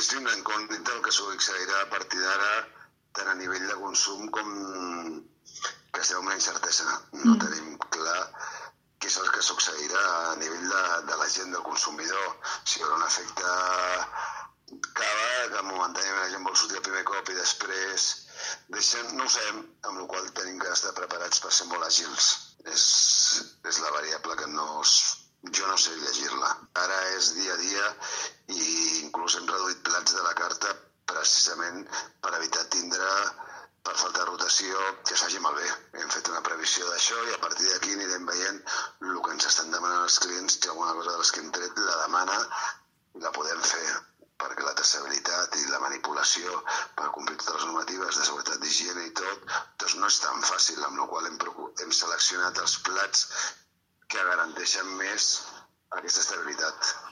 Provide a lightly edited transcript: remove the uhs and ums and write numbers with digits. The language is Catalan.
és una incògnita el que succeirà a partir d'ara, tant a nivell de consum com que estem amb una incertesa. No tenim clar què és el que succeirà a nivell de la gent, del consumidor. Si hi haurà un efecte cava, que momentàniament la gent vol sortir el primer cop i després deixen, no ho sabem, amb la qual tenim que estar preparats per ser molt àgils. És la variable que jo no sé llegir-la. Ara és dia a dia i inclús hem reduït plats de la carta precisament per evitar tindre, per falta de rotació, que es faci malbé. Hem fet una previsió d'això i a partir d'aquí anirem veient el que ens estan demanant els clients, si alguna cosa de les que hem tret la demana la podem fer, perquè la traçabilitat i la manipulació per complir totes les normatives de seguretat d'higiene i tot, doncs no és tan fàcil, amb la qual hem seleccionat els plats que garanteixen més aquesta estabilitat.